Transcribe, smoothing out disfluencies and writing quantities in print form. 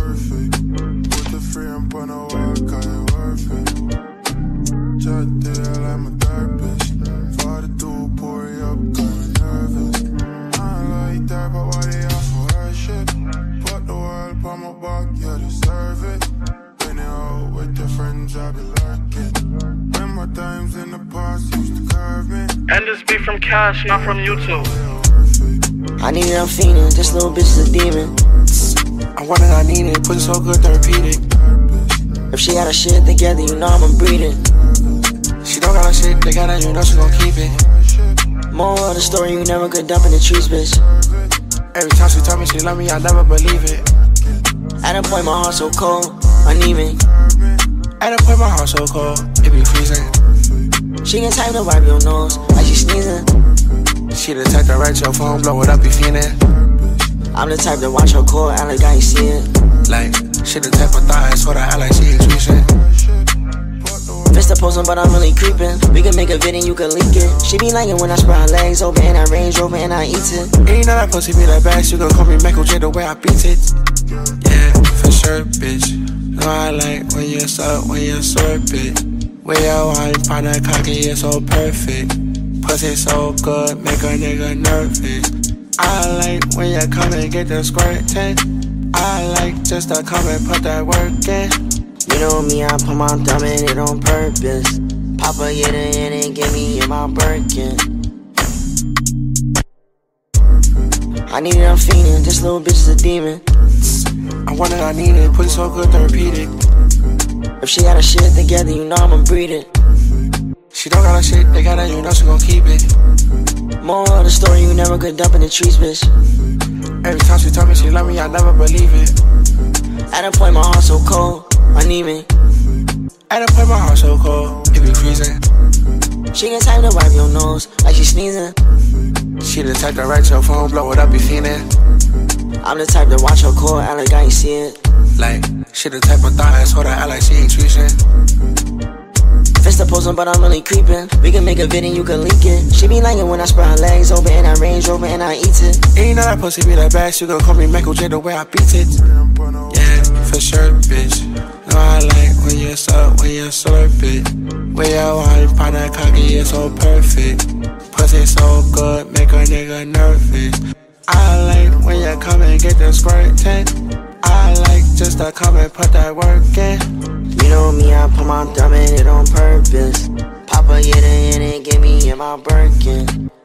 Put the freedom on the wall, cause it worth it. Just deal like my therapist. Father do pour it up, kinda nervous. I like that, but why they offer her shit? Put the world on my back, you deserve it. Been out with your friends, I be lurking. Remember times in the past used to curve me. And this beat from Cash, not from YouTube. I need it, I'm fiending, this little bitch is a demon. I want it, I need it, pussy so good, therapeutic. If she got her shit together, you know I'ma breed it. She don't got her shit together, you know she gon' keep it. More of the story, you never could dump in the trees, bitch. Every time she tell me she love me, I never believe it. At a point, my heart so cold, anemic. At a point, my heart so cold, it be freezing. She can type to wipe your nose, like she sneezing. She the type to write your phone, blow it up, be fiendin'. I'm the type to watch her call, act like I ain't see it. Like, she the type of thought, I swear to act like she ain't tweeting. Mr. Posing, but I'm really creeping. We can make a video and you can leak it. She be liking when I spread her legs open and I Range Rover and I eat it. Ain't know that pussy be that bad, she gon' call me Michael J the way I beat it. Yeah, for sure, bitch. No, I like when you suck, when you slurp it. When your wine find that cocky, it's so perfect. Pussy so good, make a nigga nervous. I like when you come and get the squirtin'. I like just to come and put that work in. You know me, I put my thumb in it on purpose. Papa get it in and get me in my Birkin. I need it, I'm fiending, this little bitch is a demon. I want it, I need it, pussy so good, therapeutic. If she got her shit together, you know I'ma breed it. She don't got her shit together, you know she gon' keep it. More of the story, you never could dump in the trees, bitch. Every time she tell me she love me, I never believe it. At a point, my heart so cold, anemic. At a point, my heart so cold, it be freezing. She can type to wipe your nose, like she sneezing. She the type to write your phone, blow it up, be fiendin'. I'm the type to watch her call, act like I ain't see it. Like, she the type of thought, I swear to act like she ain't tweeting. Mr. Posing, but I'm really creeping. We can make a video and you can leak it. She be liking when I spread her legs open and I Range Rover and I eat it. Ain't know that pussy be that bad, she gon' call me Michael J the way I beat it. Yeah, for sure, bitch. No, I like when you suck, when you slurp it. When your wine find that cocky, it's so perfect. Pussy so good, make a nigga nervous. I like when you come and get the squirtin'. I like just to come and put that work in. You know me, I put my thumb in it on purpose. Papa get it in and get me in my Birkin.